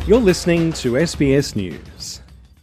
You're listening to SBS News.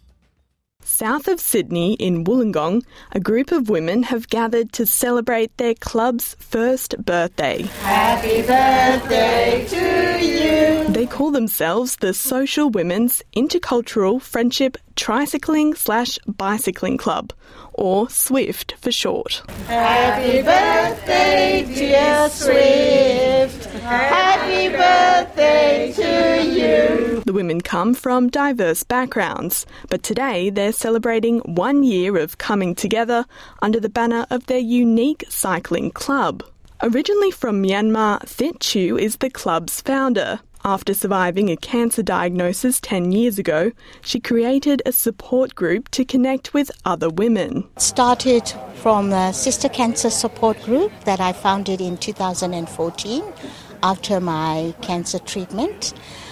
South of Sydney in Wollongong, a group of women have gathered to celebrate their club's first birthday. Happy birthday to you! They call themselves the Social Women's Intercultural Friendship Tricycling/Bicycling Club, or SWIFT for short. Happy birthday, dear Swift! Happy birthday to you! The women come from diverse backgrounds, but today they're celebrating 1 year of coming together under the banner of their unique cycling club. Originally from Myanmar, Thit Chu is the club's founder. After surviving a cancer diagnosis 10 years ago, she created a support group to connect with other women. It started from a sister cancer support group that I founded in 2014 after my cancer treatment.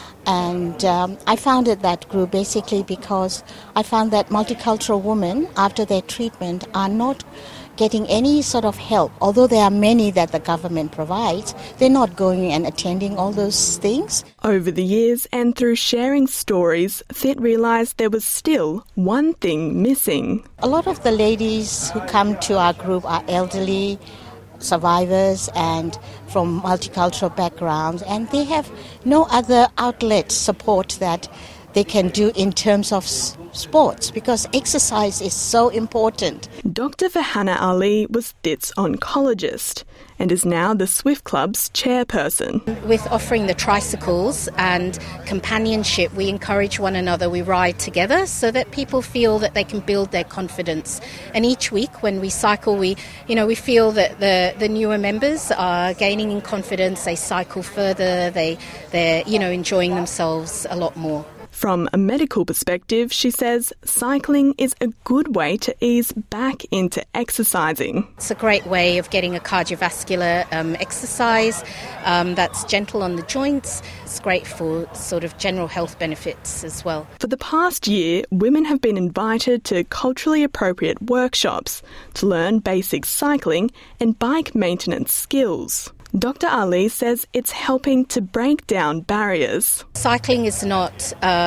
And I founded that group basically because I found that multicultural women, after their treatment, are not getting any sort of help. Although there are many that the government provides, they're not going and attending all those things. Over the years and through sharing stories, Thit realised there was still one thing missing. A lot of the ladies who come to our group are elderly, survivors and from multicultural backgrounds, and they have no other outlet support that they can do in terms of sports, because exercise is so important. Dr. Farhana Ali was Thit's oncologist and is now the SWIFT Club's chairperson. With offering the tricycles and companionship, we encourage one another, we ride together so that people feel that they can build their confidence. And each week when we cycle, we feel that the newer members are gaining in confidence, they cycle further, they're enjoying themselves a lot more. From a medical perspective, she says cycling is a good way to ease back into exercising. It's a great way of getting a cardiovascular exercise that's gentle on the joints. It's great for sort of general health benefits as well. For the past year, women have been invited to culturally appropriate workshops to learn basic cycling and bike maintenance skills. Dr. Ali says it's helping to break down barriers. Cycling is not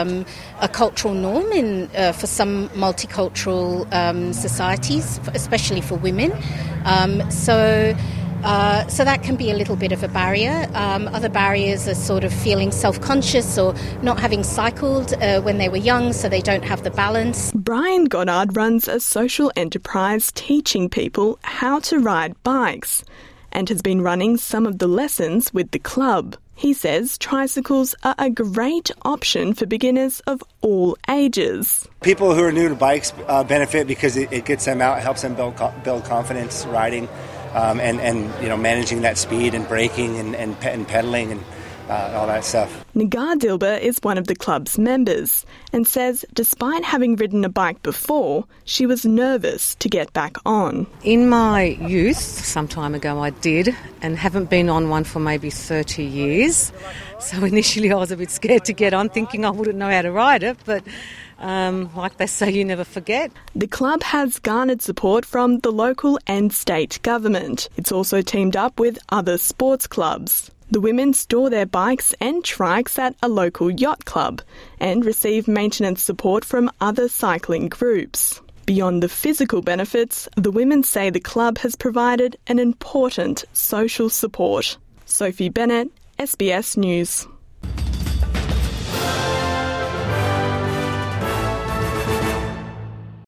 a cultural norm for some multicultural societies, especially for women. So that can be a little bit of a barrier. Other barriers are sort of feeling self-conscious or not having cycled when they were young, so they don't have the balance. Brian Goddard runs a social enterprise teaching people how to ride bikes and has been running some of the lessons with the club. He says tricycles are a great option for beginners of all ages. People who are new to bikes benefit because it gets them out, helps them build confidence riding and managing that speed and braking and pedaling and all that stuff. Nagar Dilber is one of the club's members and says despite having ridden a bike before, she was nervous to get back on. In my youth, some time ago I did, and haven't been on one for maybe 30 years. So initially I was a bit scared to get on, thinking I wouldn't know how to ride it, but like they say, you never forget. The club has garnered support from the local and state government. It's also teamed up with other sports clubs. The women store their bikes and trikes at a local yacht club and receive maintenance support from other cycling groups. Beyond the physical benefits, the women say the club has provided an important social support. Sophie Bennett, SBS News.